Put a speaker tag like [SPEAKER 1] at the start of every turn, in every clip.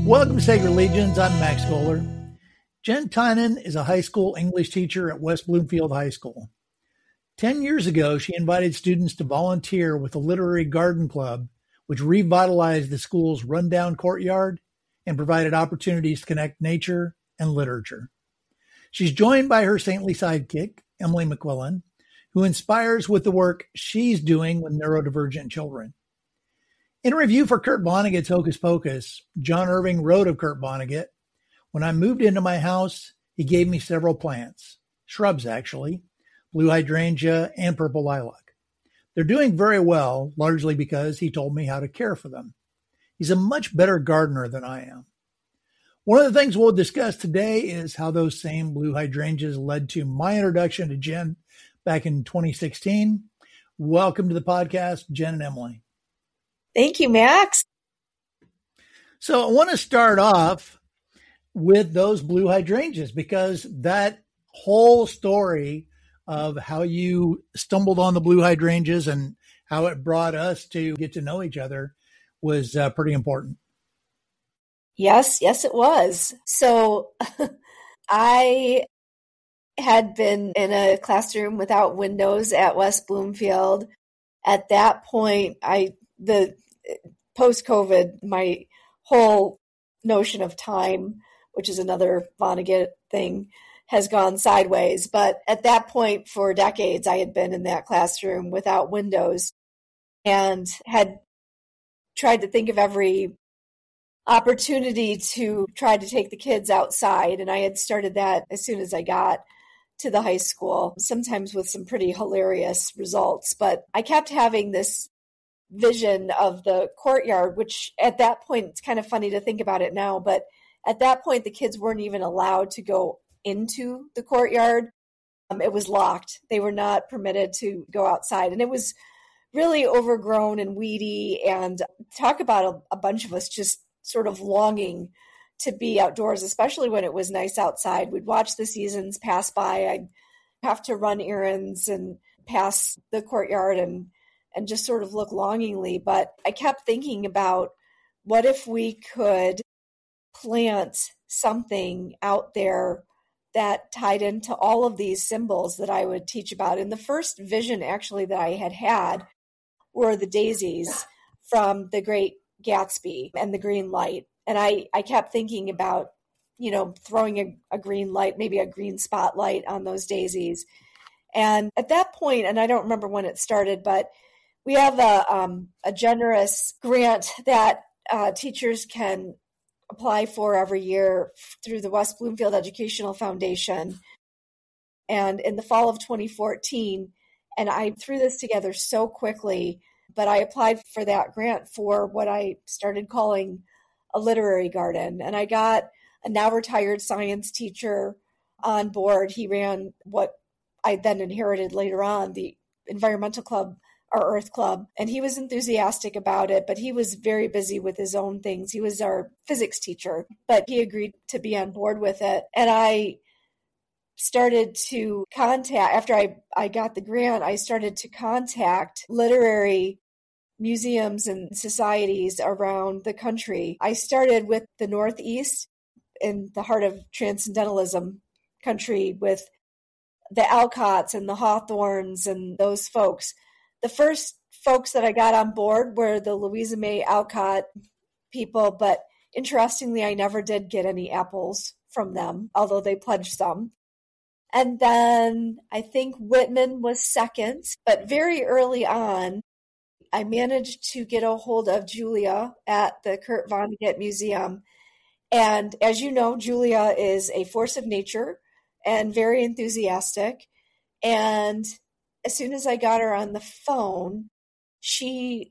[SPEAKER 1] Welcome to Sacred Legions. I'm Max Kohler. Jen Tynan is a high school English teacher at West Bloomfield High School. 10 years ago, she invited students to volunteer with the Literary Garden Club, which revitalized the school's rundown courtyard and provided opportunities to connect nature and literature. She's joined by her saintly sidekick, Emily McQuillan, who inspires with the work she's doing with neurodivergent children. In a review for Kurt Vonnegut's Hocus Pocus, John Irving wrote of Kurt Vonnegut, "When I moved into my house, he gave me several plants, shrubs actually, blue hydrangea and purple lilac. They're doing very well, largely because he told me how to care for them. He's a much better gardener than I am." One of the things we'll discuss today is how those same blue hydrangeas led to my introduction to Jen back in 2016. Welcome to the podcast, Jen and Emily.
[SPEAKER 2] Thank you, Max.
[SPEAKER 1] So I want to start off with those blue hydrangeas because that whole story of how you stumbled on the blue hydrangeas and how it brought us to get to know each other was pretty important.
[SPEAKER 2] Yes, it was. So I had been in a classroom without windows at West Bloomfield. At that point, the post-COVID, my whole notion of time, which is another Vonnegut thing, has gone sideways. But at that point, for decades, I had been in that classroom without windows and had tried to think of every opportunity to try to take the kids outside. And I had started that as soon as I got to the high school, sometimes with some pretty hilarious results. But I kept having this vision of the courtyard, which at that point, it's kind of funny to think about it now, but at that point, the kids weren't even allowed to go into the courtyard. It was locked. They were not permitted to go outside. And it was really overgrown and weedy. And talk about a bunch of us just sort of longing to be outdoors, especially when it was nice outside. We'd watch the seasons pass by. I'd have to run errands and pass the courtyard and just sort of look longingly. But I kept thinking about what if we could plant something out there that tied into all of these symbols that I would teach about. And the first vision actually that I had were the daisies from The Great Gatsby and the green light. And I kept thinking about, throwing a green light, maybe a green spotlight on those daisies. And at that point, and I don't remember when it started, but we have a generous grant that teachers can apply for every year through the West Bloomfield Educational Foundation. And in the fall of 2014, and I threw this together so quickly, but I applied for that grant for what I started calling a literary garden. And I got a now retired science teacher on board. He ran what I then inherited later on, the environmental club, our Earth Club, and he was enthusiastic about it, but he was very busy with his own things. He was our physics teacher, but he agreed to be on board with it. And I started to contact, after I got the grant, I started to contact literary museums and societies around the country. I started with the Northeast in the heart of Transcendentalism country with the Alcotts and the Hawthorns and those folks. The first folks that I got on board were the Louisa May Alcott people, but interestingly, I never did get any apples from them, although they pledged some. And then I think Whitman was second, but very early on, I managed to get a hold of Julia at the Kurt Vonnegut Museum. And as you know, Julia is a force of nature and very enthusiastic. And as soon as I got her on the phone, she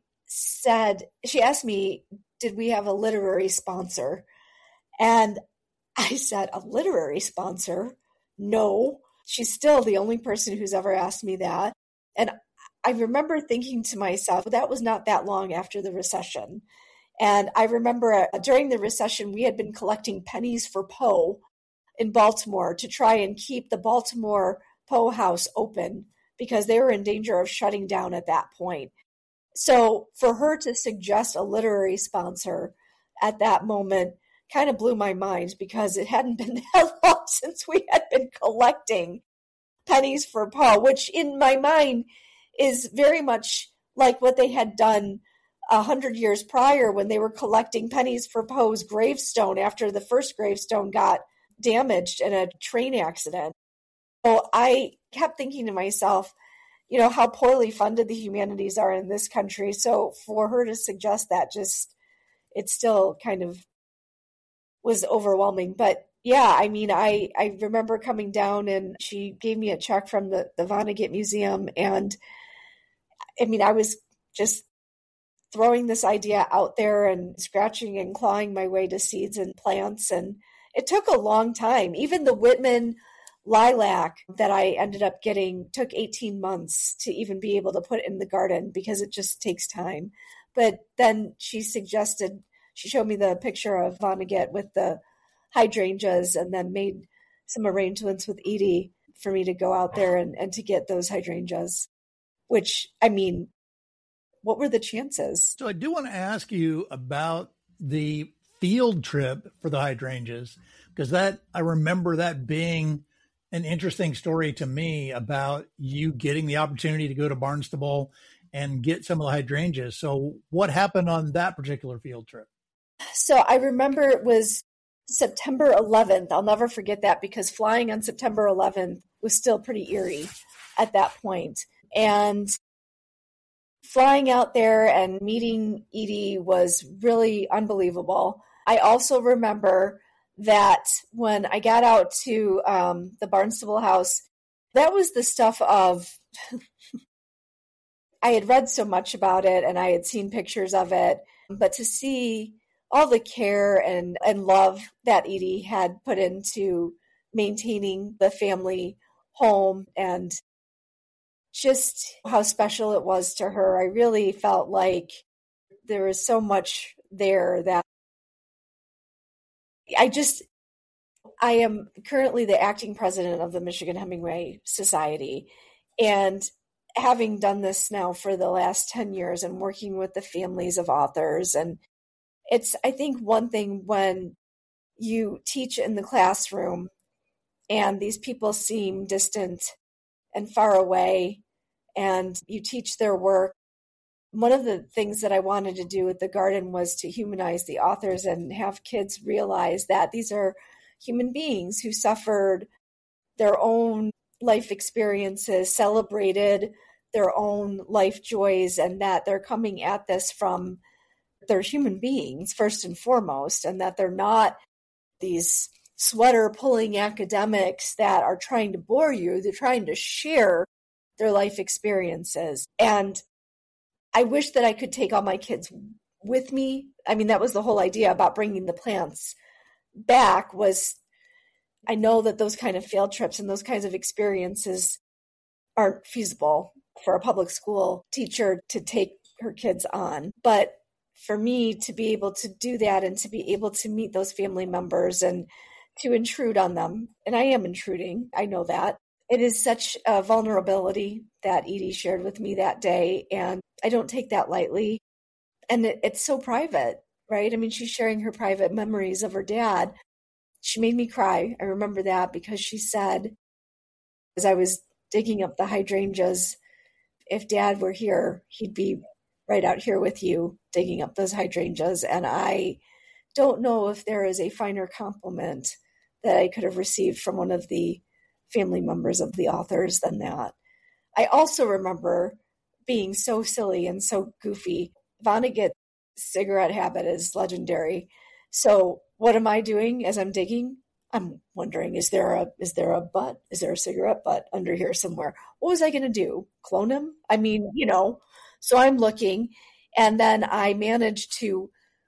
[SPEAKER 2] asked me, did we have a literary sponsor? And I said, a literary sponsor? No. She's still the only person who's ever asked me that. And I remember thinking to myself, that was not that long after the recession. And I remember during the recession, we had been collecting pennies for Poe in Baltimore to try and keep the Baltimore Poe House open because they were in danger of shutting down at that point. So for her to suggest a literary sponsor at that moment kind of blew my mind because it hadn't been that long since we had been collecting pennies for Poe, which in my mind is very much like what they had done 100 years prior when they were collecting pennies for Poe's gravestone after the first gravestone got damaged in a train accident. So I kept thinking to myself, how poorly funded the humanities are in this country. So for her to suggest that, it still kind of was overwhelming. But yeah, I mean, I remember coming down and she gave me a check from the Vonnegut Museum. And I mean, I was just throwing this idea out there and scratching and clawing my way to seeds and plants. And it took a long time. Even the Whitman lilac that I ended up getting took 18 months to even be able to put in the garden because it just takes time. But then she showed me the picture of Vonnegut with the hydrangeas and then made some arrangements with Edie for me to go out there and to get those hydrangeas, which, I mean, what were the chances?
[SPEAKER 1] So I do want to ask you about the field trip for the hydrangeas, because I remember that being an interesting story to me about you getting the opportunity to go to Barnstable and get some of the hydrangeas. So what happened on that particular field trip?
[SPEAKER 2] So I remember it was September 11th. I'll never forget that because flying on September 11th was still pretty eerie at that point. And flying out there and meeting Edie was really unbelievable. I also remember that when I got out to the Barnstable house, that was the stuff of, I had read so much about it and I had seen pictures of it, but to see all the care and love that Edie had put into maintaining the family home and just how special it was to her, I really felt like there was so much there that I am currently the acting president of the Michigan Hemingway Society. And having done this now for the last 10 years and working with the families of authors, and it's, I think, one thing when you teach in the classroom and these people seem distant and far away and you teach their work. One of the things that I wanted to do with the garden was to humanize the authors and have kids realize that these are human beings who suffered their own life experiences, celebrated their own life joys, and that they're coming at this from they're human beings first and foremost, and that they're not these sweater pulling academics that are trying to bore you. They're trying to share their life experiences. And I wish that I could take all my kids with me. I mean, that was the whole idea about bringing the plants back, was I know that those kind of field trips and those kinds of experiences aren't feasible for a public school teacher to take her kids on. But for me to be able to do that and to be able to meet those family members and to intrude on them, and I am intruding, I know that. It is such a vulnerability that Edie shared with me that day, and I don't take that lightly. And it's so private, right? I mean, she's sharing her private memories of her dad. She made me cry. I remember that because she said, as I was digging up the hydrangeas, if Dad were here, he'd be right out here with you digging up those hydrangeas. And I don't know if there is a finer compliment that I could have received from one of the family members of the authors than that. I also remember being so silly and so goofy. Vonnegut's cigarette habit is legendary. So what am I doing as I'm digging? I'm wondering, is there a butt? Is there a cigarette butt under here somewhere? What was I going to do? Clone him? I mean, so I'm looking, and then I managed to,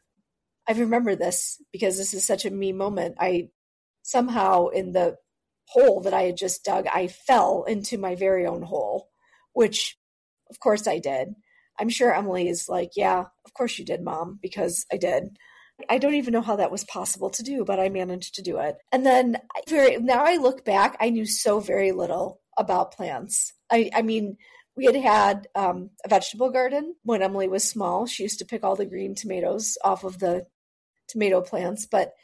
[SPEAKER 2] I remember this because this is such a me moment. I somehow, in the hole that I had just dug, I fell into my very own hole, which of course I did. I'm sure Emily is like, yeah, of course you did, Mom, because I did. I don't even know how that was possible to do, but I managed to do it. And then now I look back, I knew so very little about plants. I mean, we had a vegetable garden when Emily was small. She used to pick all the green tomatoes off of the tomato plants, but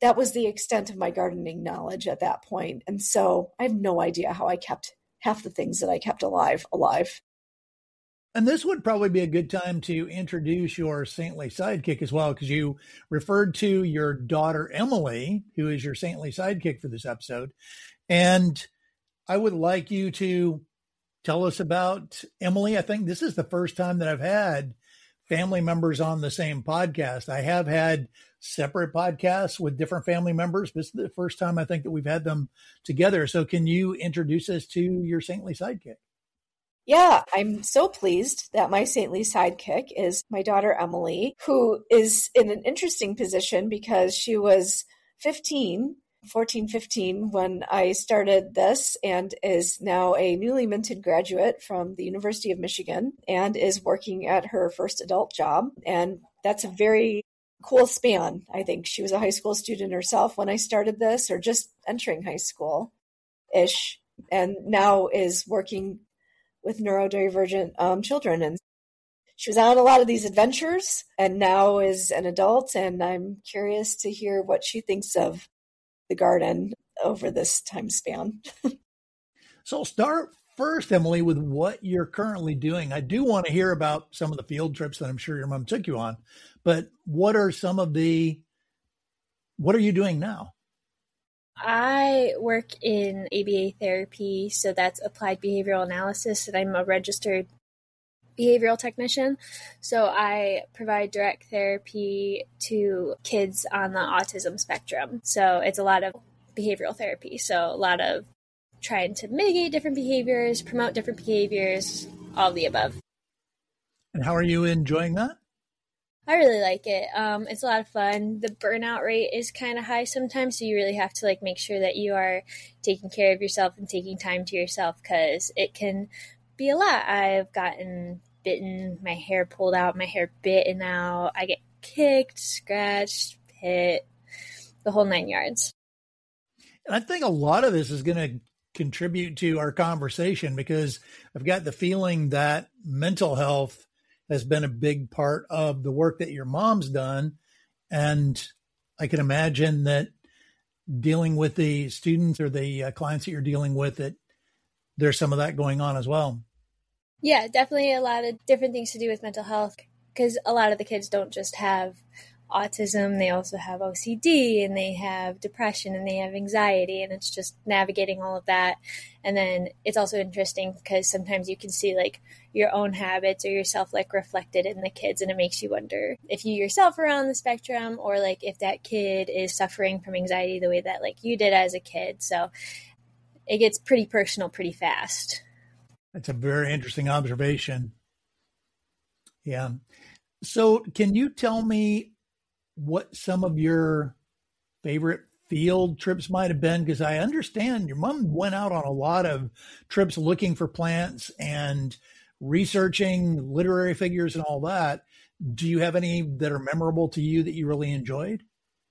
[SPEAKER 2] that was the extent of my gardening knowledge at that point. And so I have no idea how I kept half the things that I kept alive.
[SPEAKER 1] And this would probably be a good time to introduce your saintly sidekick as well, because you referred to your daughter, Emily, who is your saintly sidekick for this episode. And I would like you to tell us about Emily. I think this is the first time that I've had family members on the same podcast. I have had separate podcasts with different family members. This is the first time I think that we've had them together. So can you introduce us to your saintly sidekick?
[SPEAKER 2] Yeah, I'm so pleased that my saintly sidekick is my daughter, Emily, who is in an interesting position because she was 15 when I started this, and is now a newly minted graduate from the University of Michigan and is working at her first adult job. And that's a very cool span. I think she was a high school student herself when I started this, or just entering high school-ish, and now is working with neurodivergent children. And she was on a lot of these adventures and now is an adult. And I'm curious to hear what she thinks of the garden over this time span.
[SPEAKER 1] So I'll start first, Emily, with what you're currently doing. I do want to hear about some of the field trips that I'm sure your mom took you on, but what are you doing now?
[SPEAKER 3] I work in ABA therapy, so that's applied behavioral analysis, and I'm a registered behavioral technician. So I provide direct therapy to kids on the autism spectrum. So it's a lot of behavioral therapy. So a lot of trying to mitigate different behaviors, promote different behaviors, all of the above.
[SPEAKER 1] And how are you enjoying that?
[SPEAKER 3] I really like it. It's a lot of fun. The burnout rate is kind of high sometimes, so you really have to make sure that you are taking care of yourself and taking time to yourself, because it can be a lot. I've gotten bitten, my hair pulled out, my hair bitten out. I get kicked, scratched, hit, the whole 9 yards.
[SPEAKER 1] And I think a lot of this is going to contribute to our conversation, because I've got the feeling that mental health has been a big part of the work that your mom's done. And I can imagine that dealing with the students or the clients that you're dealing with, that there's some of that going on as well.
[SPEAKER 3] Yeah, definitely a lot of different things to do with mental health, because a lot of the kids don't just have autism, they also have OCD, and they have depression, and they have anxiety, and it's just navigating all of that. And then it's also interesting because sometimes you can see your own habits or yourself reflected in the kids, and it makes you wonder if you yourself are on the spectrum, or if that kid is suffering from anxiety the way that you did as a kid. So it gets pretty personal pretty fast.
[SPEAKER 1] That's a very interesting observation. Yeah. So can you tell me what some of your favorite field trips might have been? Because I understand your mom went out on a lot of trips looking for plants and researching literary figures and all that. Do you have any that are memorable to you that you really enjoyed?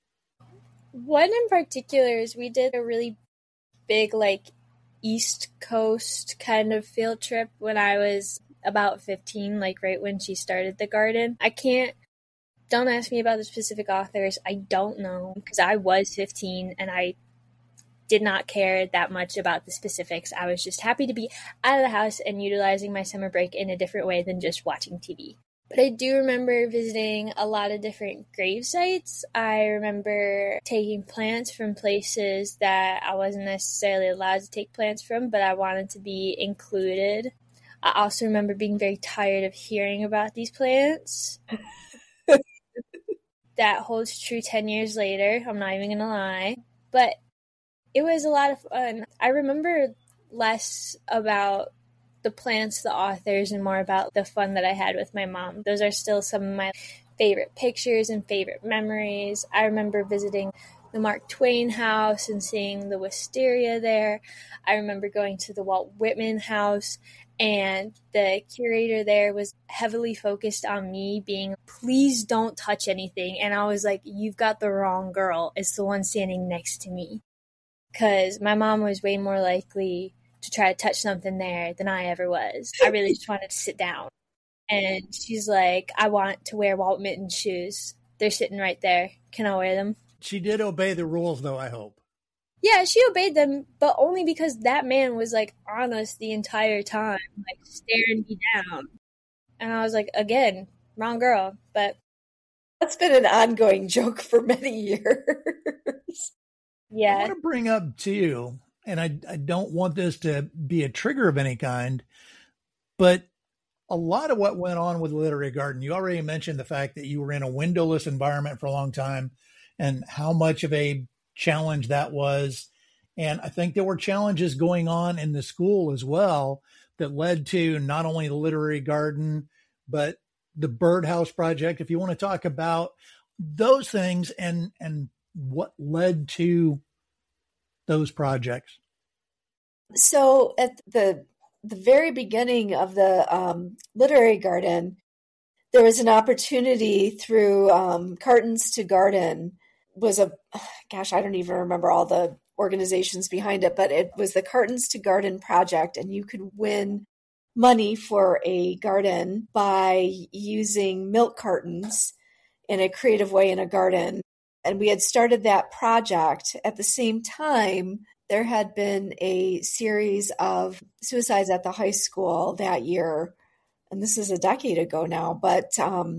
[SPEAKER 3] One in particular is we did a really big East Coast kind of field trip when I was about 15, right when she started the garden. Don't ask me about the specific authors. I don't know, because I was 15 and I did not care that much about the specifics. I was just happy to be out of the house and utilizing my summer break in a different way than just watching TV. But I do remember visiting a lot of different grave sites. I remember taking plants from places that I wasn't necessarily allowed to take plants from, but I wanted to be included. I also remember being very tired of hearing about these plants. That holds true 10 years later. I'm not even going to lie. But it was a lot of fun. I remember less about the plants, the authors, and more about the fun that I had with my mom. Those are still some of my favorite pictures and favorite memories. I remember visiting the Mark Twain house and seeing the wisteria there. I remember going to the Walt Whitman house, and the curator there was heavily focused on me being, please don't touch anything. And I was like, you've got the wrong girl. It's the one standing next to me. Because my mom was way more likely to try to touch something there than I ever was. I really just wanted to sit down. And she's like, I want to wear Walt Whitman shoes. They're sitting right there. Can I wear them?
[SPEAKER 1] She did obey the rules, though, I hope.
[SPEAKER 3] Yeah, she obeyed them, but only because that man was like on us the entire time, like staring me down. And I was like, again, wrong girl. But
[SPEAKER 2] that's been an ongoing joke for many years.
[SPEAKER 3] Yeah.
[SPEAKER 1] I want to bring up too, and I don't want this to be a trigger of any kind, but a lot of what went on with Literary Garden, you already mentioned the fact that you were in a windowless environment for a long time and how much of a challenge that was. And I think there were challenges going on in the school as well that led to not only the Literary Garden, but the Birdhouse Project. If you want to talk about those things and what led to those projects.
[SPEAKER 2] So at the very beginning of the Literary Garden, there was an opportunity through Cartons to Garden was I don't even remember all the organizations behind it, but it was the Cartons to Garden project, and you could win money for a garden by using milk cartons in a creative way in a garden. And we had started that project. At the same time, there had been a series of suicides at the high school that year, and this is a decade ago now, but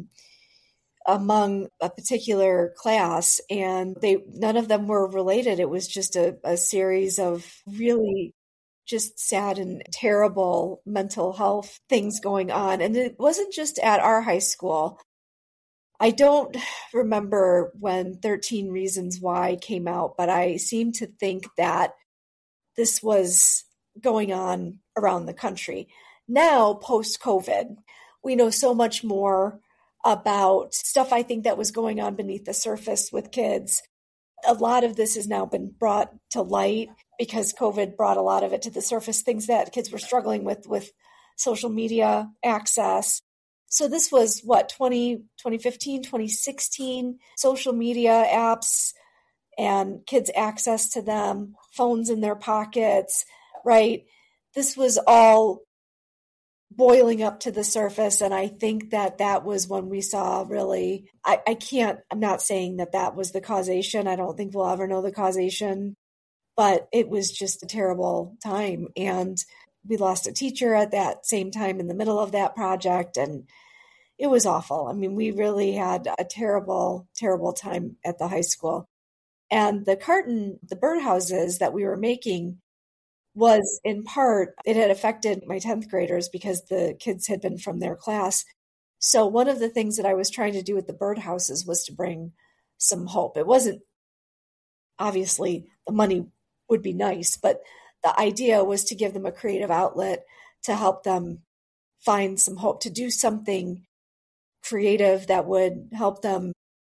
[SPEAKER 2] among a particular class, and none of them were related. It was just a series of really just sad and terrible mental health things going on. And it wasn't just at our high school. I don't remember when 13 Reasons Why came out, but I seem to think that this was going on around the country. Now, post-COVID, we know so much more about stuff I think that was going on beneath the surface with kids. A lot of this has now been brought to light because COVID brought a lot of it to the surface, things that kids were struggling with social media access. So this was 2015, 2016, social media apps and kids' access to them, phones in their pockets, right? This was all boiling up to the surface. And I think that was when we saw really, I'm not saying that was the causation. I don't think we'll ever know the causation, but it was just a terrible time. And we lost a teacher at that same time in the middle of that project. And it was awful. I mean, we really had a terrible, terrible time at the high school. And the birdhouses that we were making was in part, it had affected my 10th graders because the kids had been from their class. So one of the things that I was trying to do with the birdhouses was to bring some hope. It wasn't, obviously, the money would be nice, but the idea was to give them a creative outlet to help them find some hope, to do something creative that would help them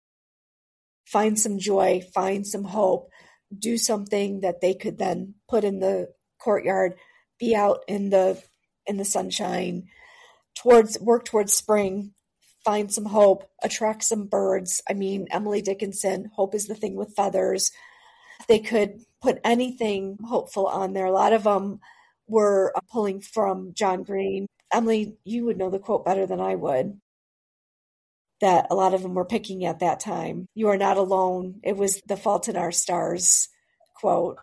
[SPEAKER 2] find some joy, find some hope, do something that they could then put in the courtyard, be out in the sunshine, work towards spring, find some hope, attract some birds. I mean, Emily Dickinson, hope is the thing with feathers. They could put anything hopeful on there. A lot of them were pulling from John Green. Emily, you would know the quote better than I would, that a lot of them were picking at that time. You are not alone. It was The Fault in Our Stars quote.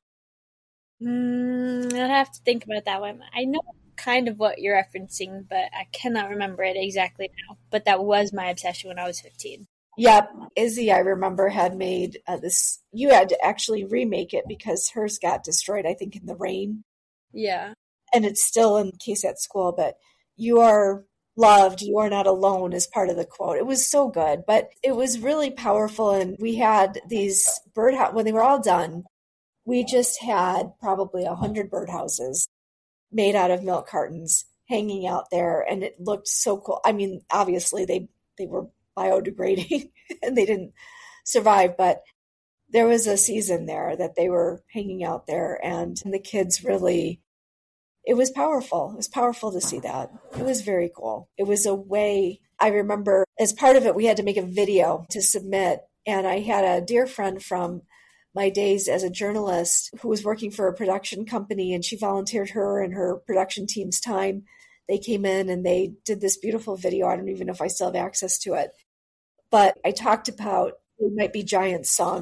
[SPEAKER 3] I'd have to think about that one. I know kind of what you're referencing, but I cannot remember it exactly now. But that was my obsession when I was 15.
[SPEAKER 2] Yep. Izzy, I remember, had made this. You had to actually remake it because hers got destroyed, I think, in the rain.
[SPEAKER 3] Yeah.
[SPEAKER 2] And it's still in case at school, but you are loved, you are not alone is part of the quote. It was so good, but it was really powerful. And we had these birdhouse, when they were all done, we just had probably 100 birdhouses made out of milk cartons hanging out there. And it looked so cool. I mean, obviously they were biodegrading and they didn't survive, but there was a season there that they were hanging out there, and the kids really, it was powerful. It was powerful to see that. It was very cool. It was a way, I remember as part of it, we had to make a video to submit. And I had a dear friend from my days as a journalist who was working for a production company, and she volunteered her and her production team's time. They came in and they did this beautiful video. I don't even know if I still have access to it. But I talked about We Might Be Giants song.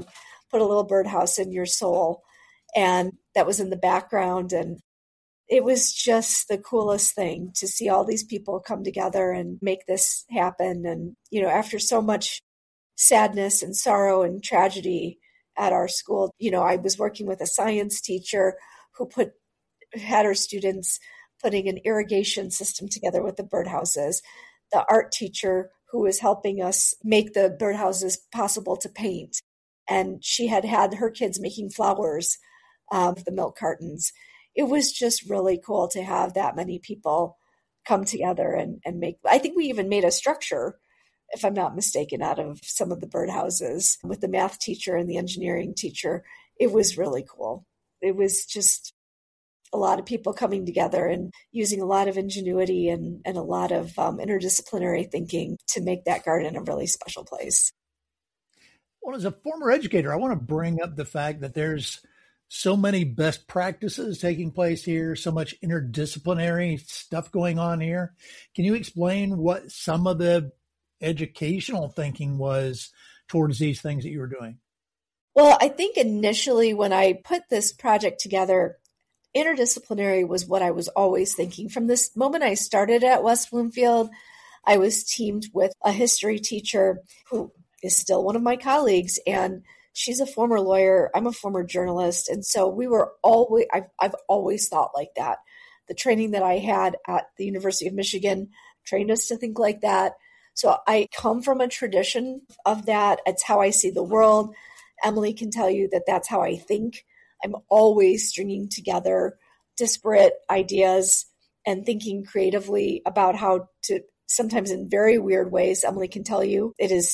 [SPEAKER 2] put a little birdhouse in your soul. And that was in the background. And it was just the coolest thing to see all these people come together and make this happen. And, after so much sadness and sorrow and tragedy at our school, I was working with a science teacher who had her students putting an irrigation system together with the birdhouses, the art teacher who was helping us make the birdhouses possible to paint. And she had her kids making flowers with the milk cartons. It was just really cool to have that many people come together and make. I think we even made a structure, if I'm not mistaken, out of some of the birdhouses with the math teacher and the engineering teacher. It was really cool. It was just a lot of people coming together and using a lot of ingenuity and a lot of interdisciplinary thinking to make that garden a really special place.
[SPEAKER 1] Well, as a former educator, I want to bring up the fact that there's so many best practices taking place here, so much interdisciplinary stuff going on here. Can you explain what some of the educational thinking was towards these things that you were doing?
[SPEAKER 2] Well, I think initially when I put this project together, interdisciplinary was what I was always thinking. From this moment I started at West Bloomfield, I was teamed with a history teacher who is still one of my colleagues, and she's a former lawyer. I'm a former journalist. And so I've always thought like that. The training that I had at the University of Michigan trained us to think like that. So I come from a tradition of that. It's how I see the world. Emily can tell you that that's how I think. I'm always stringing together disparate ideas and thinking creatively about how to, sometimes in very weird ways, Emily can tell you,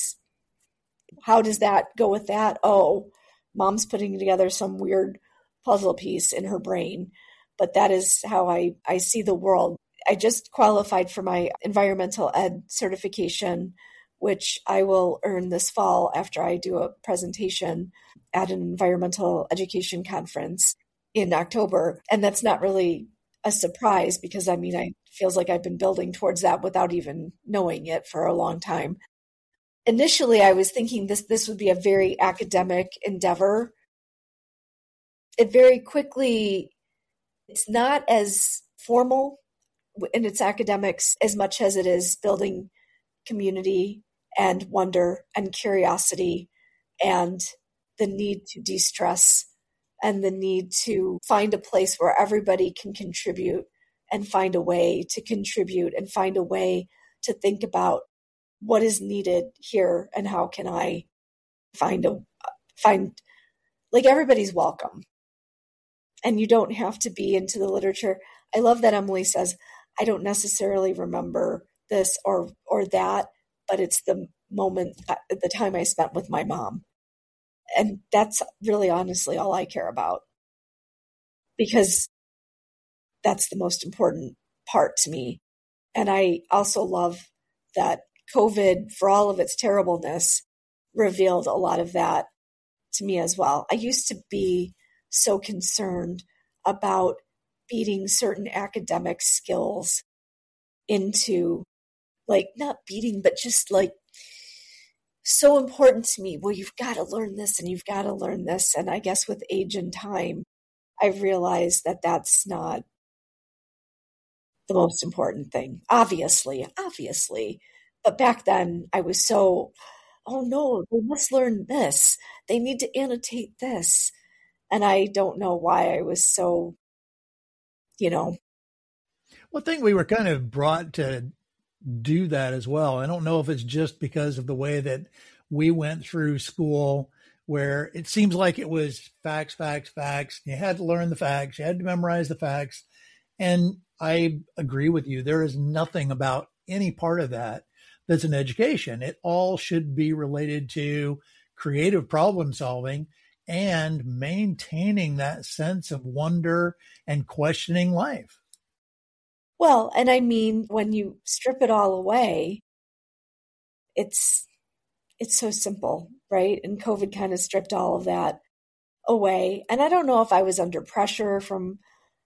[SPEAKER 2] how does that go with that? Oh, mom's putting together some weird puzzle piece in her brain. But that is how I see the world. I just qualified for my environmental ed certification, which I will earn this fall after I do a presentation at an environmental education conference in October. And that's not really a surprise because, it feels like I've been building towards that without even knowing it for a long time. Initially, I was thinking this would be a very academic endeavor. It very quickly, it's not as formal in its academics as much as it is building community and wonder and curiosity and the need to de-stress and the need to find a place where everybody can contribute and find a way to contribute and find a way to think about what is needed here and how can I find everybody's welcome. And you don't have to be into the literature. I love that Emily says, I don't necessarily remember this or that, but it's the moment, the time I spent with my mom. And that's really honestly all I care about, because that's the most important part to me. And I also love that COVID, for all of its terribleness, revealed a lot of that to me as well. I used to be so concerned about beating certain academic skills into, not beating, but just so important to me. Well, you've got to learn this and you've got to learn this. And I guess with age and time, I've realized that that's not the most important thing. Obviously. But back then I was so, oh no, they must learn this. They need to annotate this. And I don't know why I was so, Well,
[SPEAKER 1] I think we were kind of brought to do that as well. I don't know if it's just because of the way that we went through school, where it seems like it was facts. You had to learn the facts. You had to memorize the facts. And I agree with you. There is nothing about any part of that that's an education. It all should be related to creative problem solving and maintaining that sense of wonder and questioning life.
[SPEAKER 2] Well, and when you strip it all away, it's so simple, right? And COVID kind of stripped all of that away. And I don't know if I was under pressure from,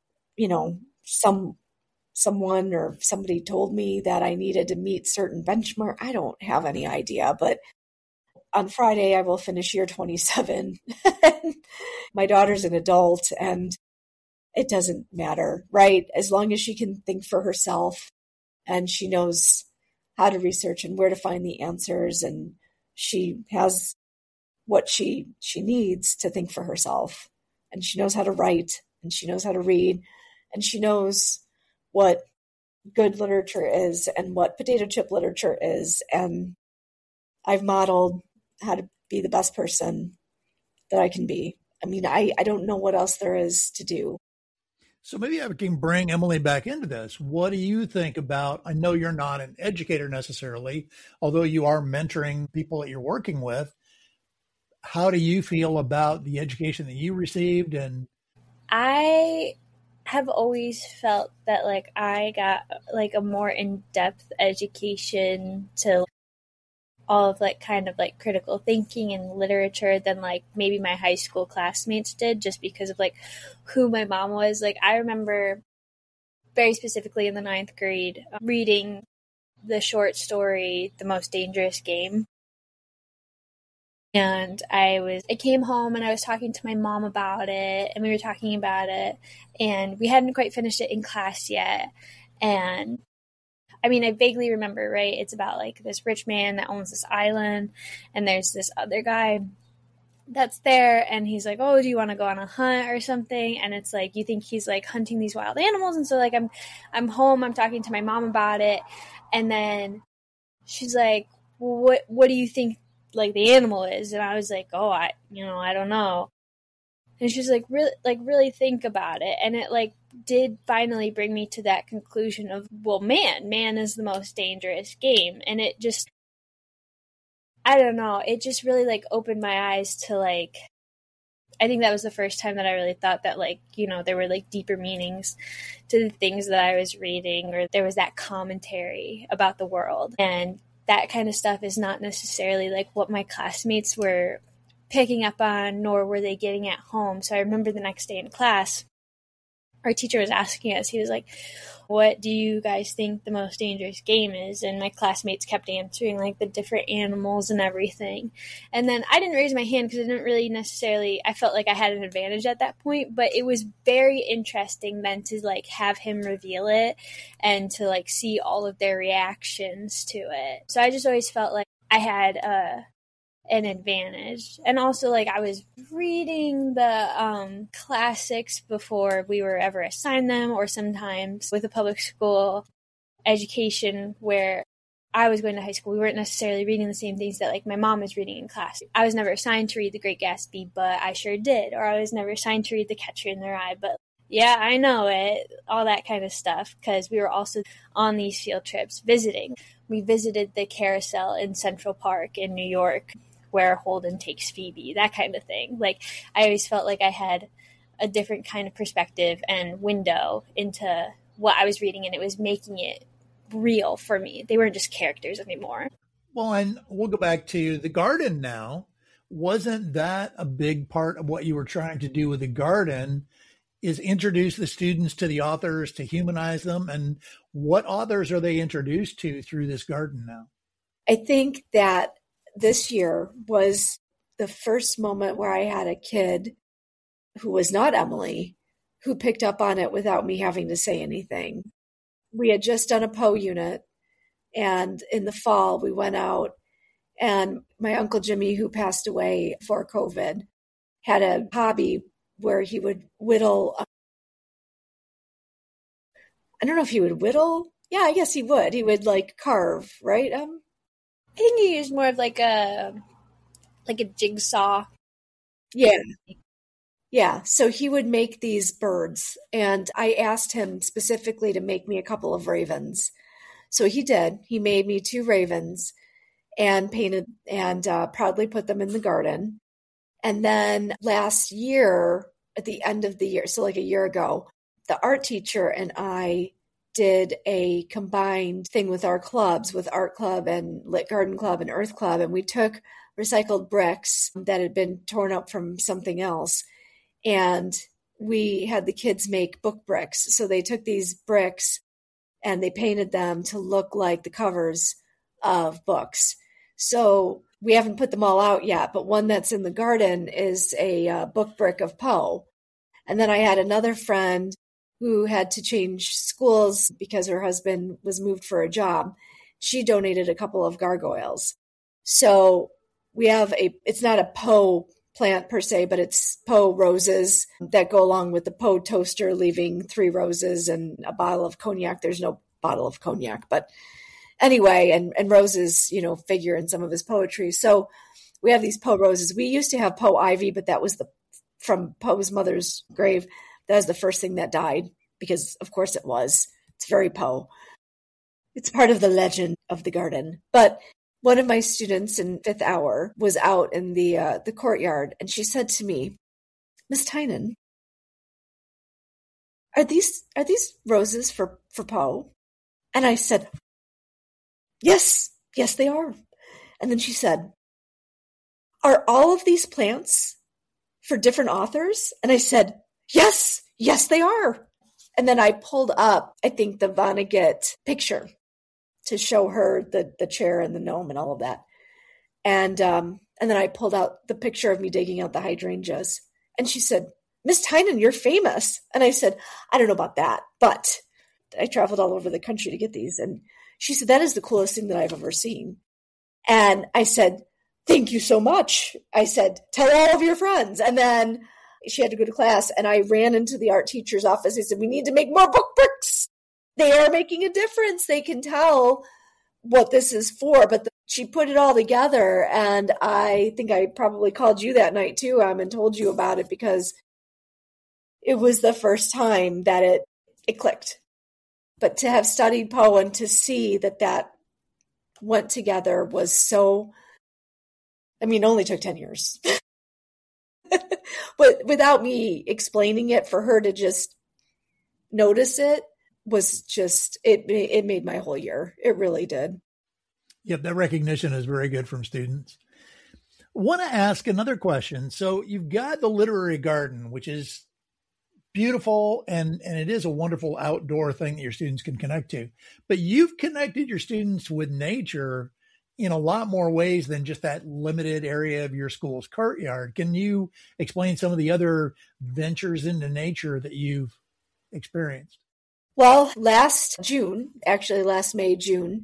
[SPEAKER 2] someone or somebody told me that I needed to meet certain benchmark. I don't have any idea, but on Friday, I will finish year 27. My daughter's an adult and it doesn't matter, right? As long as she can think for herself and she knows how to research and where to find the answers, and she has what she needs to think for herself, and she knows how to write, and she knows how to read, and she knows what good literature is and what potato chip literature is. And I've modeled how to be the best person that I can be. I mean, I don't know what else there is to do.
[SPEAKER 1] So maybe I can bring Emily back into this. What do you think about, I know you're not an educator necessarily, although you are mentoring people that you're working with. How do you feel about the education that you received? And
[SPEAKER 3] I have always felt that like I got like a more in-depth education to all of like kind of like critical thinking and literature than like maybe my high school classmates did, just because of like who my mom was. Like I remember very specifically in the 9th grade reading the short story, The Most Dangerous Game. And I came home and I was talking to my mom about it, and we were talking about it, and we hadn't quite finished it in class yet. And I mean, I vaguely remember, right? It's about like this rich man that owns this island, and there's this other guy that's there, and he's like, oh, do you want to go on a hunt or something? And it's like, you think he's like hunting these wild animals. And so like, I'm home, I'm talking to my mom about it. And then she's like, well, what do you think like the animal is? And I was like, oh, I don't know. And she's like, really think about it. And it like did finally bring me to that conclusion of, well, man is the most dangerous game. And it just, I don't know, it just really like opened my eyes to like, I think that was the first time that I really thought that like, there were like deeper meanings to the things that I was reading, or there was that commentary about the world. And that kind of stuff is not necessarily like what my classmates were picking up on, nor were they getting at home. So I remember the next day in class, our teacher was asking us, he was like, what do you guys think the most dangerous game is? And my classmates kept answering like the different animals and everything. And then I didn't raise my hand because I didn't really necessarily, I felt like I had an advantage at that point, but it was very interesting then to like have him reveal it and to like see all of their reactions to it. So I just always felt like I had an advantage. And also like I was reading the classics before we were ever assigned them, or sometimes with a public school education where I was going to high school, we weren't necessarily reading the same things that like my mom was reading in class. I was never assigned to read The Great Gatsby, but I sure did. Or I was never assigned to read The Catcher in the Rye, but yeah, I know it, all that kind of stuff, because we were also on these field trips visiting. We visited the carousel in Central Park in New York, where Holden takes Phoebe, that kind of thing. Like, I always felt like I had a different kind of perspective and window into what I was reading, and it was making it real for me. They weren't just characters anymore.
[SPEAKER 1] Well, and we'll go back to the garden now. Wasn't that a big part of what you were trying to do with the garden, is introduce the students to the authors, to humanize them? And what authors are they introduced to through this garden now?
[SPEAKER 2] I think that this year was the first moment where I had a kid who was not Emily, who picked up on it without me having to say anything. We had just done a Poe unit, and in the fall we went out, and my Uncle Jimmy, who passed away before COVID, had a hobby where he would whittle. I don't know if he would whittle. Yeah, I guess he would. He would like carve, right?
[SPEAKER 3] I think he used more of like a jigsaw.
[SPEAKER 2] Yeah. So he would make these birds, and I asked him specifically to make me a couple of ravens. So he did. He made me 2 ravens and painted and proudly put them in the garden. And then last year, at the end of the year, so like a year ago, the art teacher and I did a combined thing with our clubs, with Art Club and Lit Garden Club and Earth Club. And we took recycled bricks that had been torn up from something else, and we had the kids make book bricks. So they took these bricks and they painted them to look like the covers of books. So we haven't put them all out yet, but one that's in the garden is a book brick of Poe. And then I had another friend who had to change schools because her husband was moved for a job. She donated a couple of gargoyles. So we have it's not a Poe plant per se, but it's Poe roses that go along with the Poe toaster, leaving 3 roses and a bottle of cognac. There's no bottle of cognac, but anyway, and roses, figure in some of his poetry. So we have these Poe roses. We used to have Poe ivy, but that was from Poe's mother's grave. That was the first thing that died because, of course, it was. It's very Poe. It's part of the legend of the garden. But one of my students in 5th hour was out in the courtyard, and she said to me, "Miss Tynan, are these roses for Poe?" And I said, Yes, they are. And then she said, "Are all of these plants for different authors?" And I said, Yes, they are. And then I pulled up, I think, the Vonnegut picture to show her the chair and the gnome and all of that. And then I pulled out the picture of me digging out the hydrangeas. And she said, "Miss Tynan, you're famous." And I said, "I don't know about that, but I traveled all over the country to get these." And she said, "That is the coolest thing that I've ever seen." And I said, "Thank you so much." I said, "Tell all of your friends." And then she had to go to class, and I ran into the art teacher's office. I said, "We need to make more book bricks. They are making a difference. They can tell what this is for." But she put it all together, and I think I probably called you that night too, and told you about it because it was the first time that it clicked. But to have studied Poe and to see that went together was so, it only took 10 years. But without me explaining it, for her to just notice it was just, it made my whole year. It really did.
[SPEAKER 1] Yep, that recognition is very good from students. Want to ask another question. So you've got the literary garden, which is beautiful, and it is a wonderful outdoor thing that your students can connect to. But you've connected your students with nature in a lot more ways than just that limited area of your school's courtyard. Can you explain some of the other ventures into nature that you've experienced?
[SPEAKER 2] Well, last May, June,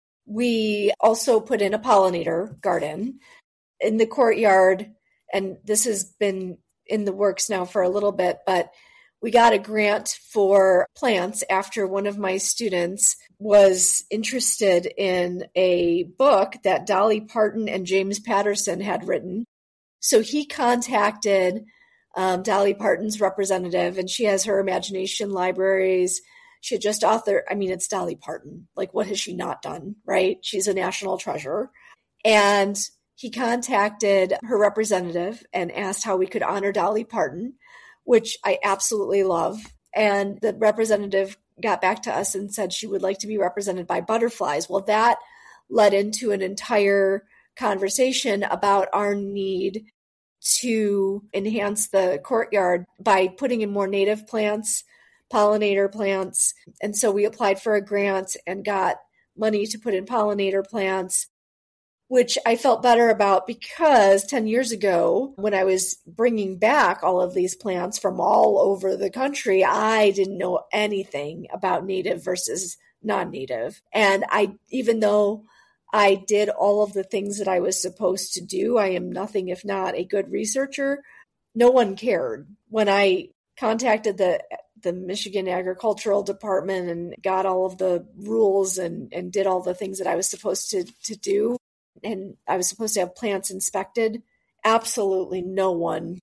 [SPEAKER 2] we also put in a pollinator garden in the courtyard. And this has been in the works now for a little bit, but we got a grant for plants after one of my students was interested in a book that Dolly Parton and James Patterson had written. So he contacted Dolly Parton's representative, and she has her imagination libraries. She had just authored, it's Dolly Parton. Like, what has she not done, right? She's a national treasure. And he contacted her representative and asked how we could honor Dolly Parton, which I absolutely love. And the representative got back to us and said she would like to be represented by butterflies. Well, that led into an entire conversation about our need to enhance the courtyard by putting in more native plants, pollinator plants. And so we applied for a grant and got money to put in pollinator plants, which I felt better about because 10 years ago, when I was bringing back all of these plants from all over the country, I didn't know anything about native versus non-native. And even though I did all of the things that I was supposed to do, I am nothing if not a good researcher. No one cared. When I contacted the Michigan Agricultural Department and got all of the rules and did all the things that I was supposed to do, and I was supposed to have plants inspected, absolutely no one.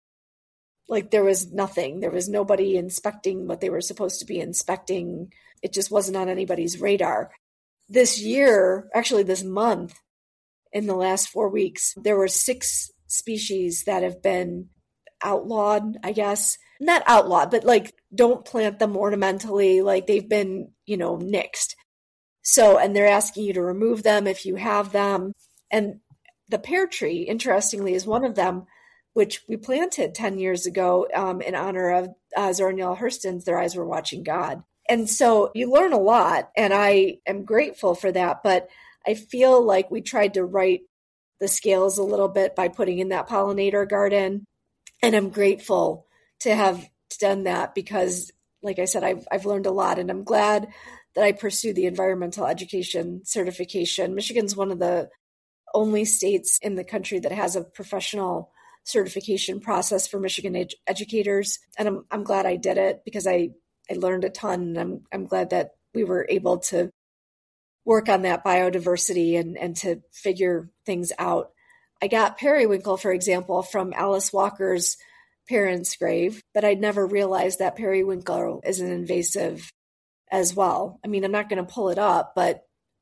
[SPEAKER 2] Like, there was nothing. There was nobody inspecting what they were supposed to be inspecting. It just wasn't on anybody's radar. This year, actually this month, in the last 4 weeks, there were 6 species that have been outlawed, I guess. Not outlawed, but like, don't plant them ornamentally. Like, they've been, nixed. So, and they're asking you to remove them if you have them. And the pear tree, interestingly, is one of them, which we planted 10 years ago in honor of Zora Neale Hurston's Their Eyes Were Watching God. And so you learn a lot, and I am grateful for that. But I feel like we tried to write the scales a little bit by putting in that pollinator garden. And I'm grateful to have done that because, like I said, I've learned a lot, and I'm glad that I pursued the environmental education certification. Michigan's one of the only states in the country that has a professional certification process for Michigan educators. And I'm glad I did it because I learned a ton, and I'm glad that we were able to work on that biodiversity and to figure things out. I got periwinkle, for example, from Alice Walker's parents' grave, but I'd never realized that periwinkle is an invasive as well. I mean, I'm not going to pull it up, but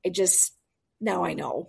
[SPEAKER 2] now I know,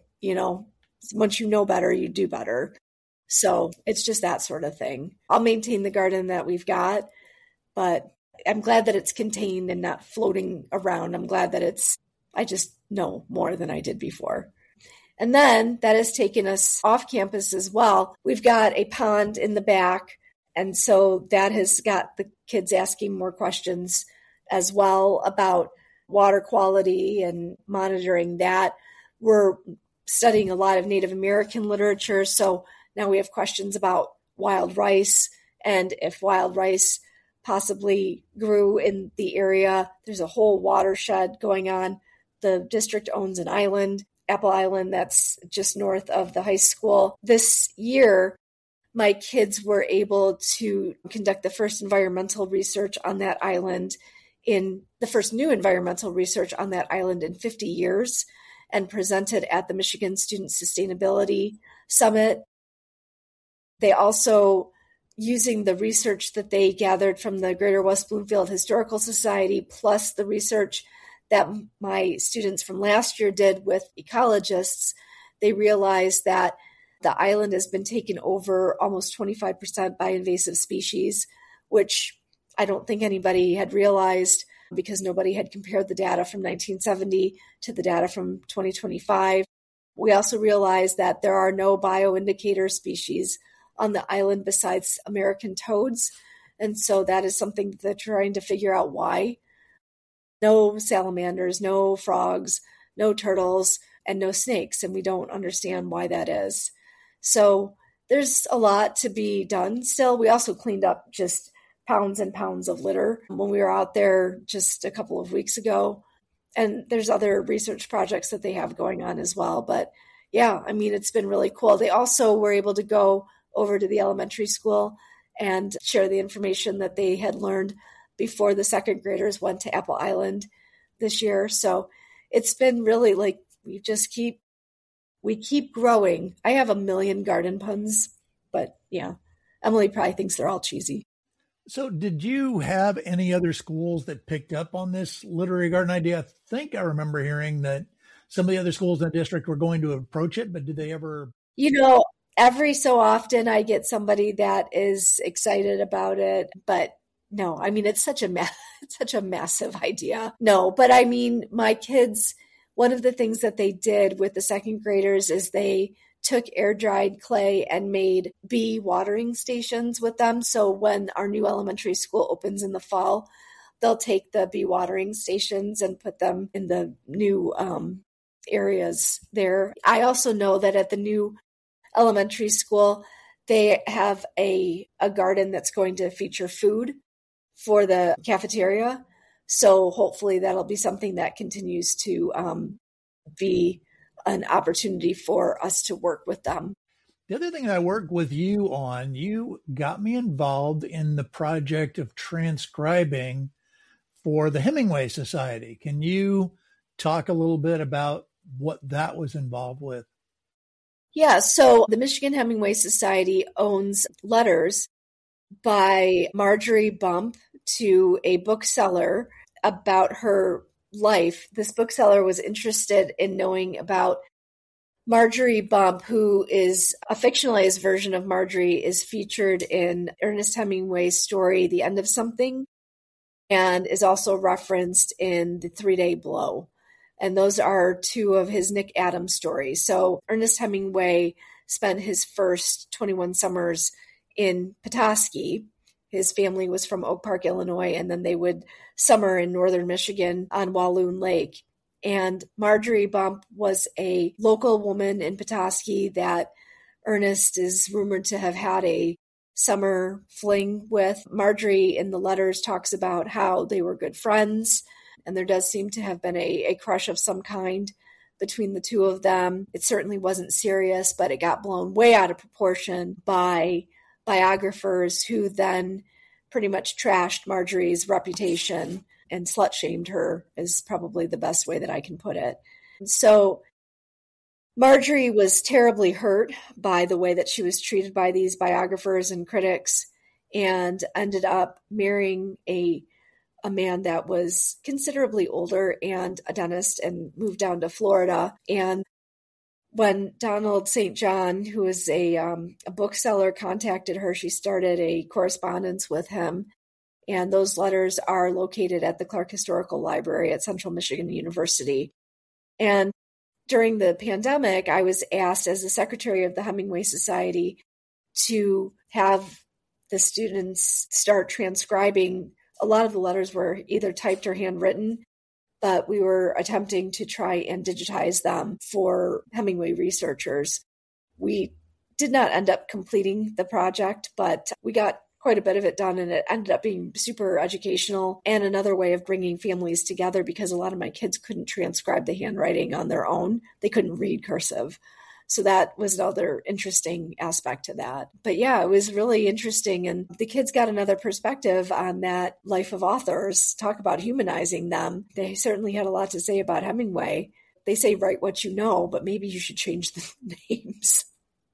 [SPEAKER 2] once you know better, you do better. So it's just that sort of thing. I'll maintain the garden that we've got, but I'm glad that it's contained and not floating around. I'm glad that I just know more than I did before. And then that has taken us off campus as well. We've got a pond in the back. And so that has got the kids asking more questions as well about water quality and monitoring that. We're studying a lot of Native American literature. So now we have questions about wild rice, and if wild rice possibly grew in the area. There's a whole watershed going on. The district owns an island, Apple Island, that's just north of the high school. This year, my kids were able to conduct the first environmental research on that island the first new environmental research on that island in 50 years, and presented at the Michigan Student Sustainability Summit. They also, using the research that they gathered from the Greater West Bloomfield Historical Society, plus the research that my students from last year did with ecologists, they realized that the island has been taken over almost 25% by invasive species, which I don't think anybody had realized because nobody had compared the data from 1970 to the data from 2025. We also realized that there are no bioindicator species on the island besides American toads. And so that is something that they're trying to figure out why. No salamanders, no frogs, no turtles, and no snakes. And we don't understand why that is. So there's a lot to be done still. We also cleaned up just pounds and pounds of litter when we were out there just a couple of weeks ago. And there's other research projects that they have going on as well. But yeah, I mean, it's been really cool. They also were able to go over to the elementary school and share the information that they had learned before the second graders went to Apple Island this year. So it's been really like we keep growing. I have a million garden puns, but yeah, Emily probably thinks they're all cheesy.
[SPEAKER 1] So did you have any other schools that picked up on this literary garden idea? I think I remember hearing that some of the other schools in the district were going to approach it, but did they ever?
[SPEAKER 2] Every so often I get somebody that is excited about it, but no, I mean, it's such a massive idea. No, but I mean, my kids, one of the things that they did with the second graders is they took air-dried clay and made bee watering stations with them. So when our new elementary school opens in the fall, they'll take the bee watering stations and put them in the new areas there. I also know that at the new elementary school, they have a garden that's going to feature food for the cafeteria. So hopefully that'll be something that continues to be an opportunity for us to work with them.
[SPEAKER 1] The other thing that I worked with you on, you got me involved in the project of transcribing for the Hemingway Society. Can you talk a little bit about what that was involved with?
[SPEAKER 2] Yeah, so the Michigan Hemingway Society owns letters by Marjorie Bump to a bookseller about her life. This bookseller was interested in knowing about Marjorie Bump, who is a fictionalized version of Marjorie, is featured in Ernest Hemingway's story, The End of Something, and is also referenced in The 3-Day Blow. And those are two of his Nick Adams stories. So Ernest Hemingway spent his first 21 summers in Petoskey. His family was from Oak Park, Illinois, and then they would summer in northern Michigan on Walloon Lake. And Marjorie Bump was a local woman in Petoskey that Ernest is rumored to have had a summer fling with. Marjorie in the letters talks about how they were good friends, and there does seem to have been a crush of some kind between the two of them. It certainly wasn't serious, but it got blown way out of proportion by biographers who then pretty much trashed Marjorie's reputation and slut-shamed her, is probably the best way that I can put it. So Marjorie was terribly hurt by the way that she was treated by these biographers and critics, and ended up marrying a man that was considerably older and a dentist, and moved down to Florida. And when Donald St. John, who was a bookseller, contacted her, she started a correspondence with him. And those letters are located at the Clark Historical Library at Central Michigan University. And during the pandemic, I was asked as the secretary of the Hemingway Society to have the students start transcribing. A lot of the letters were either typed or handwritten, but we were attempting to try and digitize them for Hemingway researchers. We did not end up completing the project, but we got quite a bit of it done, and it ended up being super educational and another way of bringing families together, because a lot of my kids couldn't transcribe the handwriting on their own. They couldn't read cursive. So that was another interesting aspect to that. But yeah, it was really interesting. And the kids got another perspective on that life of authors. Talk about humanizing them. They certainly had a lot to say about Hemingway. They say, write what you know, but maybe you should change the names,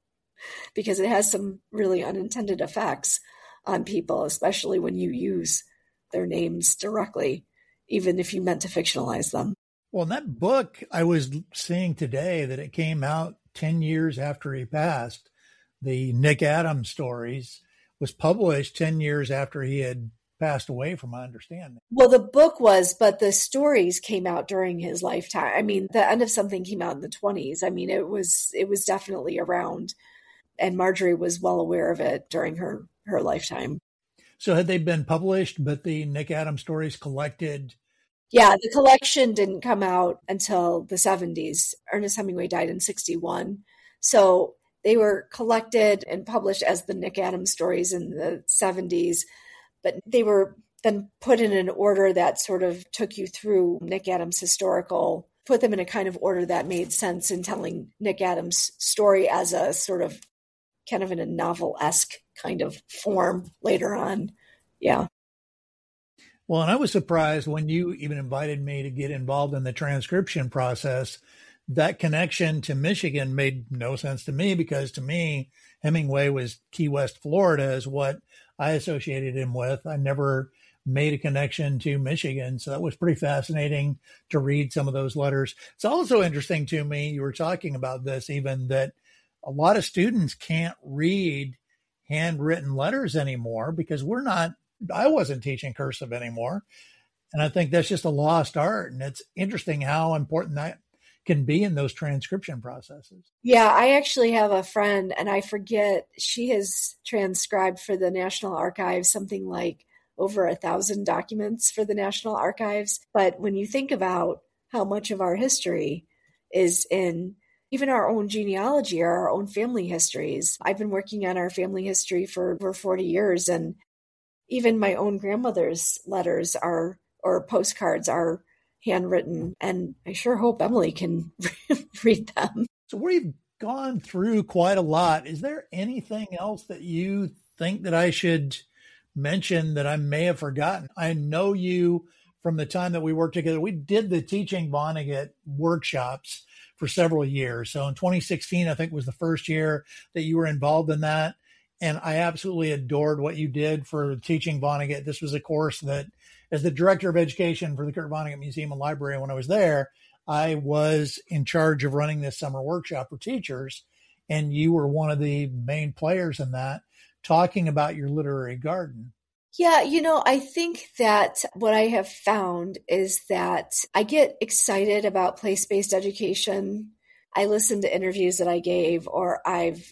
[SPEAKER 2] because it has some really unintended effects on people, especially when you use their names directly, even if you meant to fictionalize them.
[SPEAKER 1] Well, in that book, I was seeing today that it came out 10 years after he passed. The Nick Adams stories was published 10 years after he had passed away, from my understanding.
[SPEAKER 2] Well, the book was, but the stories came out during his lifetime. I mean, The End of Something came out in the 1920s. I mean, it was definitely around, and Marjorie was well aware of it during her lifetime.
[SPEAKER 1] So had they been published, but the Nick Adams stories collected?
[SPEAKER 2] Yeah, the collection didn't come out until the 70s. Ernest Hemingway died in 1961. So they were collected and published as the Nick Adams stories in the 1970s, but they were then put in an order that sort of took you through Nick Adams' historical, put them in a kind of order that made sense in telling Nick Adams' story as a sort of kind of in a novel-esque kind of form later on. Yeah.
[SPEAKER 1] Well, and I was surprised when you even invited me to get involved in the transcription process. That connection to Michigan made no sense to me, because to me, Hemingway was Key West, Florida is what I associated him with. I never made a connection to Michigan. So that was pretty fascinating to read some of those letters. It's also interesting to me, you were talking about this even, that a lot of students can't read handwritten letters anymore because I wasn't teaching cursive anymore. And I think that's just a lost art. And it's interesting how important that can be in those transcription processes.
[SPEAKER 2] Yeah, I actually have a friend, and I forget, she has transcribed for the National Archives something like over 1,000 documents for the National Archives. But when you think about how much of our history is in even our own genealogy or our own family histories, I've been working on our family history for over 40 years, and even my own grandmother's letters or postcards are handwritten, and I sure hope Emily can read them.
[SPEAKER 1] So we've gone through quite a lot. Is there anything else that you think that I should mention that I may have forgotten? I know you from the time that we worked together. We did the Teaching Vonnegut workshops for several years. So in 2016, I think was the first year that you were involved in that. And I absolutely adored what you did for Teaching Vonnegut. This was a course that, as the director of education for the Kurt Vonnegut Museum and Library, when I was there, I was in charge of running this summer workshop for teachers. And you were one of the main players in that, talking about your literary garden.
[SPEAKER 2] Yeah, I think that what I have found is that I get excited about place-based education. I listen to interviews that I gave, or I've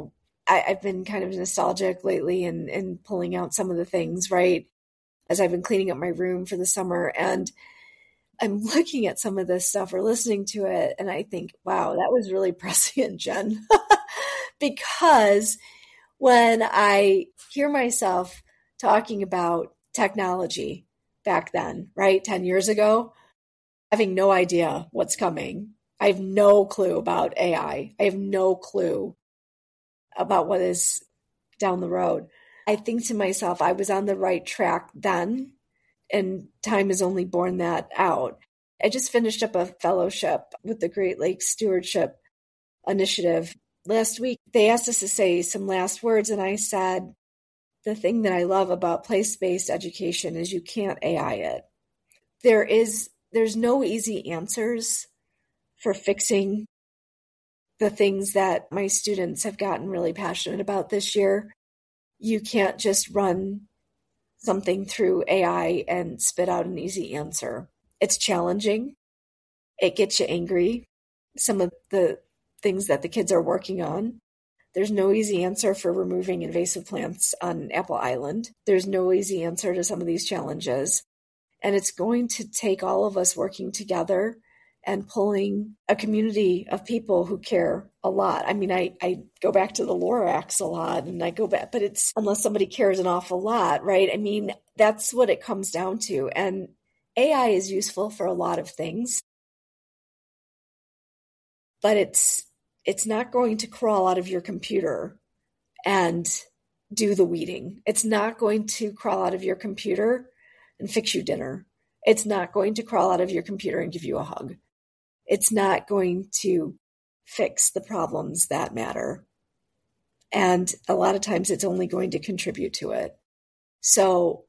[SPEAKER 2] been kind of nostalgic lately and pulling out some of the things, right, as I've been cleaning up my room for the summer. And I'm looking at some of this stuff or listening to it, and I think, wow, that was really prescient, Jen. because when I hear myself talking about technology back then, right, 10 years ago, having no idea what's coming. I have no clue about AI. I have no clue about what is down the road. I think to myself, I was on the right track then, and time has only borne that out. I just finished up a fellowship with the Great Lakes Stewardship Initiative last week. They asked us to say some last words, and I said, the thing that I love about place-based education is you can't AI it. There's no easy answers for fixing the things that my students have gotten really passionate about this year. You can't just run something through AI and spit out an easy answer. It's challenging. It gets you angry. Some of the things that the kids are working on. There's no easy answer for removing invasive plants on Apple Island. There's no easy answer to some of these challenges. And it's going to take all of us working together and pulling a community of people who care a lot. I mean, I go back to the Lorax a lot, and I go back, but it's unless somebody cares an awful lot, right? I mean, that's what it comes down to. And AI is useful for a lot of things, but it's not going to crawl out of your computer and do the weeding. It's not going to crawl out of your computer and fix you dinner. It's not going to crawl out of your computer and give you a hug. It's not going to fix the problems that matter. And a lot of times it's only going to contribute to it. So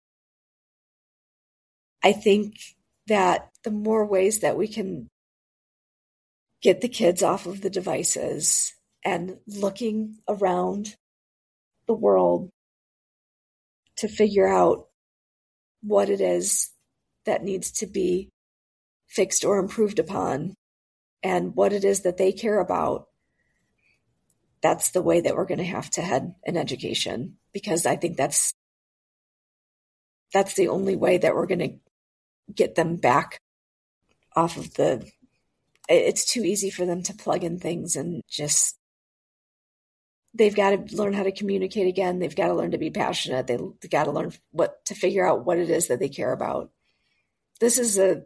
[SPEAKER 2] I think that the more ways that we can get the kids off of the devices and looking around the world to figure out what it is that needs to be fixed or improved upon and what it is that they care about, that's the way that we're going to have to head in education, because I think that's the only way that we're going to get them back off of it's too easy for them to plug in things and just, they've got to learn how to communicate again. They've got to learn to be passionate. They've got to learn to figure out what it is that they care about. This is a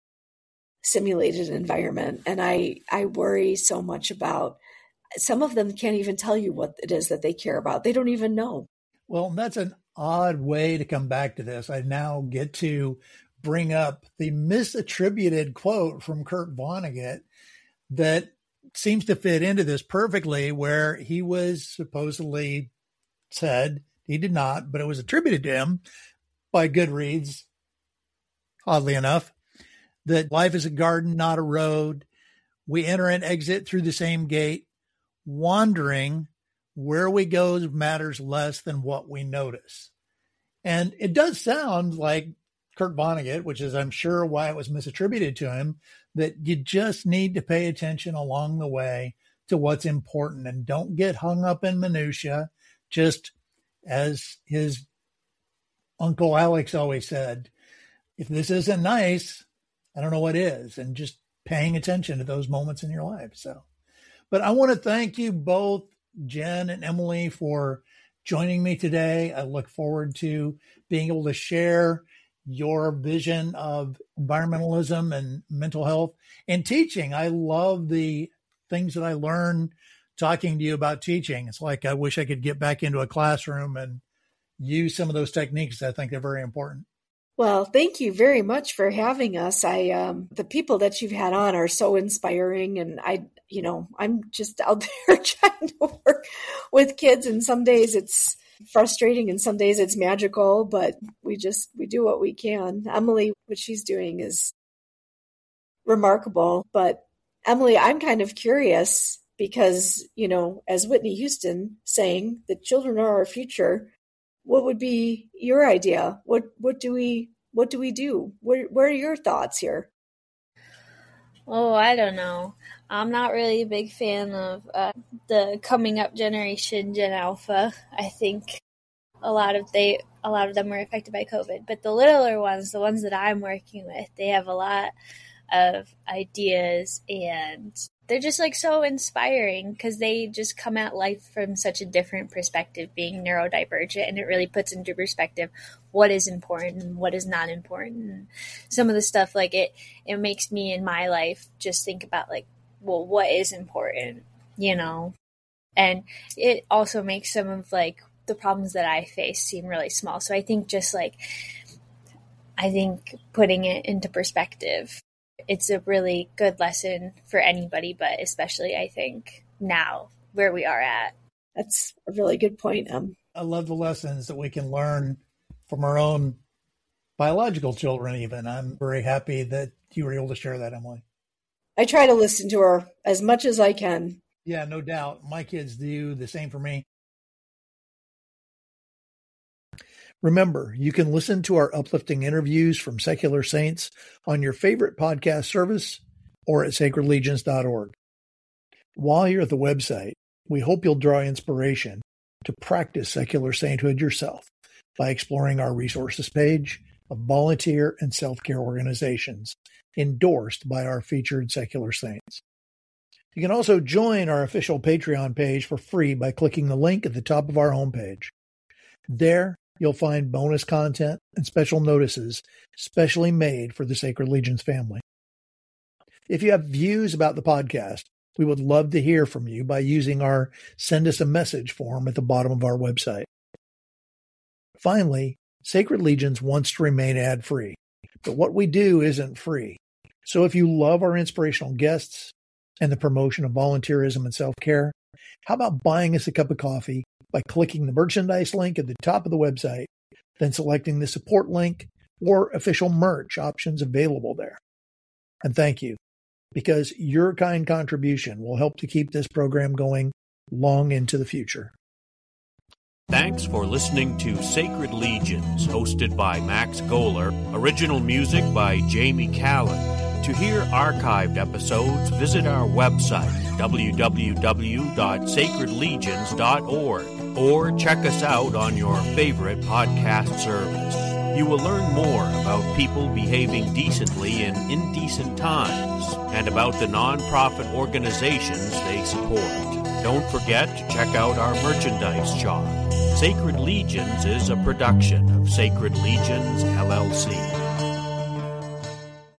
[SPEAKER 2] simulated environment, and I worry so much about, some of them can't even tell you what it is that they care about. They don't even know.
[SPEAKER 1] Well, that's an odd way to come back to this. I now get to bring up the misattributed quote from Kurt Vonnegut that seems to fit into this perfectly, where he was supposedly said, he did not, but it was attributed to him by Goodreads, oddly enough, that life is a garden, not a road. We enter and exit through the same gate. Wandering where we go matters less than what we notice. And it does sound like Kurt Vonnegut, which is, I'm sure, why it was misattributed to him, that you just need to pay attention along the way to what's important and don't get hung up in minutia. Just as his Uncle Alex always said, if this isn't nice, I don't know what is, and just paying attention to those moments in your life. So, but I want to thank you both, Jen and Emily, for joining me today. I look forward to being able to share your vision of environmentalism and mental health and teaching. I love the things that I learn talking to you about teaching. It's like, I wish I could get back into a classroom and use some of those techniques. I think they're very important.
[SPEAKER 2] Well, thank you very much for having us. The people that you've had on are so inspiring, and I'm just out there trying to work with kids, and some days it's frustrating and some days it's magical, but we do what we can. Emily, what she's doing is remarkable. But Emily, I'm kind of curious because, as Whitney Houston saying, the children are our future. What would be your idea? What do we do? What are your thoughts here?
[SPEAKER 3] Oh, I don't know. I'm not really a big fan of the coming up generation, Gen Alpha. I think a lot of them were affected by COVID, but the littler ones, the ones that I'm working with, they have a lot of ideas, and they're just like so inspiring because they just come at life from such a different perspective, being neurodivergent, and it really puts into perspective what is important and what is not important. And some of the stuff, like it makes me in my life just think about like, well, what is important, you know? And it also makes some of like the problems that I face seem really small. So I think putting it into perspective, it's a really good lesson for anybody, but especially I think now where we are at.
[SPEAKER 2] That's a really good point.
[SPEAKER 1] I love the lessons that we can learn from our own biological children even. I'm very happy that you were able to share that, Emily.
[SPEAKER 2] I try to listen to her as much as I can.
[SPEAKER 1] Yeah, no doubt. My kids do the same for me. Remember, you can listen to our uplifting interviews from secular saints on your favorite podcast service or at sacredlegions.org. While you're at the website, we hope you'll draw inspiration to practice secular sainthood yourself by exploring our resources page of volunteer and self-care organizations endorsed by our featured secular saints. You can also join our official Patreon page for free by clicking the link at the top of our homepage. There, you'll find bonus content and special notices specially made for the Sacred Legions family. If you have views about the podcast, we would love to hear from you by using our Send Us a Message form at the bottom of our website. Finally, Sacred Legions wants to remain ad-free, but what we do isn't free. So if you love our inspirational guests and the promotion of volunteerism and self-care, how about buying us a cup of coffee by clicking the merchandise link at the top of the website, then selecting the support link or official merch options available there. And thank you, because your kind contribution will help to keep this program going long into the future.
[SPEAKER 4] Thanks for listening to Sacred Legions, hosted by Max Goller. Original music by Jamie Callan. To hear archived episodes, visit our website, www.sacredlegions.org, or check us out on your favorite podcast service. You will learn more about people behaving decently in indecent times and about the nonprofit organizations they support. Don't forget to check out our merchandise shop. Sacred Legions is a production of Sacred Legions, LLC.